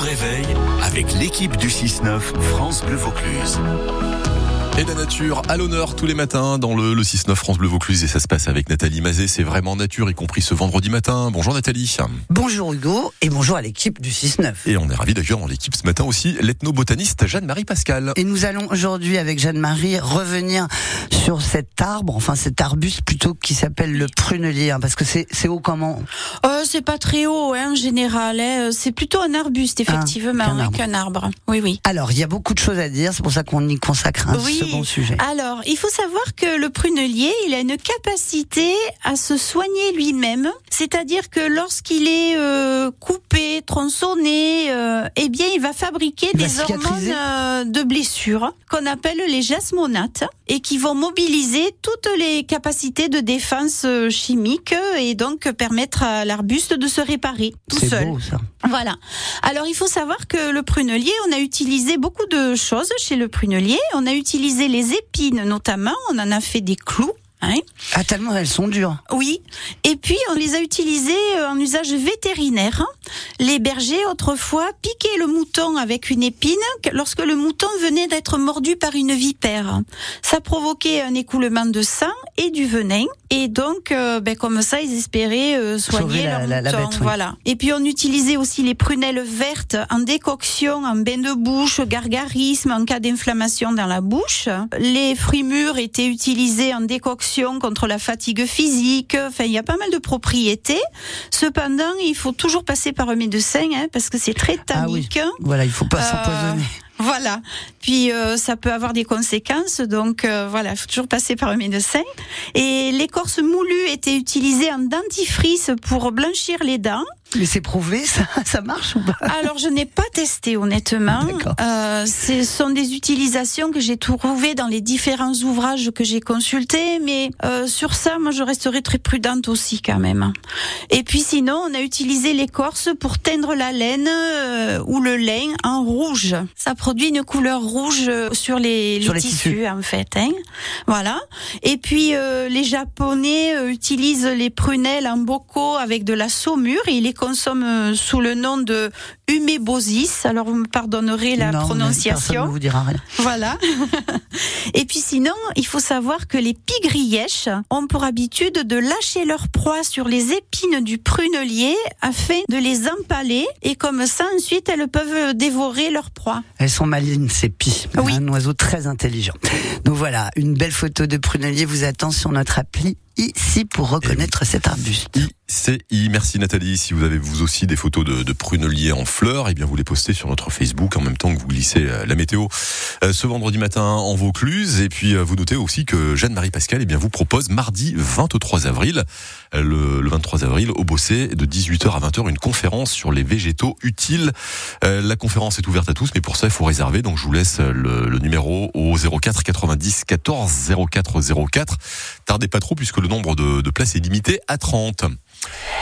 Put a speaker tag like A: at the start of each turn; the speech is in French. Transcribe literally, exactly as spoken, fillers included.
A: réveil avec l'équipe du six neuf France Bleu Vaucluse.
B: Et la nature à l'honneur tous les matins dans le, le six neuf France Bleu Vaucluse, et ça se passe avec Nathalie Mazet. C'est vraiment nature, y compris ce vendredi matin. Bonjour Nathalie.
C: Bonjour Hugo et bonjour à l'équipe du six neuf.
B: Et on est ravis d'accueillir dans l'équipe ce matin aussi l'ethnobotaniste Jeanne-Marie Pascal.
C: Et nous allons aujourd'hui avec Jeanne-Marie revenir sur cet arbre, enfin cet arbuste plutôt, qui s'appelle le prunelier, hein, parce que c'est, c'est haut comment
D: euh, C'est pas très haut hein, en général, hein. C'est plutôt un arbuste effectivement,
C: ah, qu'un,
D: hein,
C: arbre.
D: qu'un arbre. Oui, oui.
C: Alors il y a beaucoup de choses à dire, c'est pour ça qu'on y consacre un
D: oui.
C: second sujet.
D: Alors il faut savoir que le prunelier, il a une capacité à se soigner lui-même, c'est-à-dire que lorsqu'il est euh, coupé, tronçonné, euh, eh bien il va fabriquer
C: il
D: des
C: va
D: hormones euh, de blessure qu'on appelle les jasmonates et qui vont mobiliser toutes les capacités de défense chimique et donc permettre à l'arbuste de se réparer tout
C: c'est
D: seul.
C: Beau, ça.
D: Voilà. Alors il faut savoir que le prunelier, on a utilisé beaucoup de choses chez le prunelier. On a utilisé les épines notamment, on en a fait des clous. Hein.
C: Ah, tellement elles sont dures.
D: Oui. Et puis on les a utilisées en usage vétérinaire. Les bergers autrefois piquaient le mouton avec une épine lorsque le mouton venait d'être mordu par une vipère. Ça provoquait un écoulement de sang et du venin. Et donc, euh, ben, comme ça, ils espéraient euh, soigner
C: la,
D: leur
C: la, la
D: mouton.
C: bête, oui.
D: Voilà. Et puis on utilisait aussi les prunelles vertes en décoction, en bain de bouche, gargarisme en cas d'inflammation dans la bouche. Les fruits mûrs étaient utilisés en décoction contre la fatigue physique. Enfin, il y a pas mal de propriétés. Cependant, il faut toujours passer par un médecin, hein, parce que c'est très tannique.
C: Ah oui. Voilà, il faut pas euh, s'empoisonner.
D: Voilà. Puis euh, ça peut avoir des conséquences, donc euh, voilà, il faut toujours passer par un médecin. Et l'écorce moulue était utilisée en dentifrice pour blanchir les dents.
C: Mais c'est prouvé, ça, ça marche ou pas?
D: Alors je n'ai pas testé honnêtement.
C: D'accord.
D: Euh, ce sont des utilisations que j'ai trouvées dans les différents ouvrages que j'ai consultés, mais euh, sur ça, moi je resterai très prudente aussi quand même. Et puis sinon, on a utilisé l'écorce pour teindre la laine euh, ou le lin en rouge. Ça produit une couleur rouge sur les,
C: sur
D: les,
C: les
D: tissus,
C: tissus
D: en fait. Hein. Voilà. Et puis euh, les Japonais euh, utilisent les prunelles en bocaux avec de la saumure et ils les consomment sous le nom de umebosis. Alors vous me pardonnerez la
C: non,
D: prononciation.
C: Personne ne vous dira rien.
D: Voilà. Et puis sinon, il faut savoir que les pigrièches ont pour habitude de lâcher leur proie sur les épines du prunelier afin de les empaler et comme ça ensuite elles peuvent dévorer leur proie.
C: Elles sont malines, ces pies.
D: Oui.
C: Un oiseau très intelligent. Donc voilà, une belle photo de prunelier vous attend sur notre appli ici pour reconnaître cet arbuste.
B: I C I. Merci Nathalie. Si vous avez vous aussi des photos de, de pruneliers en fleurs, eh bien vous les postez sur notre Facebook en même temps que vous glissez la météo euh, ce vendredi matin en Vaucluse. Et puis euh, vous notez aussi que Jeanne-Marie Pascal eh bien vous propose mardi vingt-trois avril, euh, le, le vingt-trois avril au Bossé de dix-huit heures à vingt heures une conférence sur les végétaux utiles. Euh, la conférence est ouverte à tous, mais pour ça il faut réserver. Donc je vous laisse le, le numéro au zéro quatre quatre-vingt-dix quatorze zéro quatre zéro quatre. Tardez pas trop puisque le nombre de, de places est limité à trente.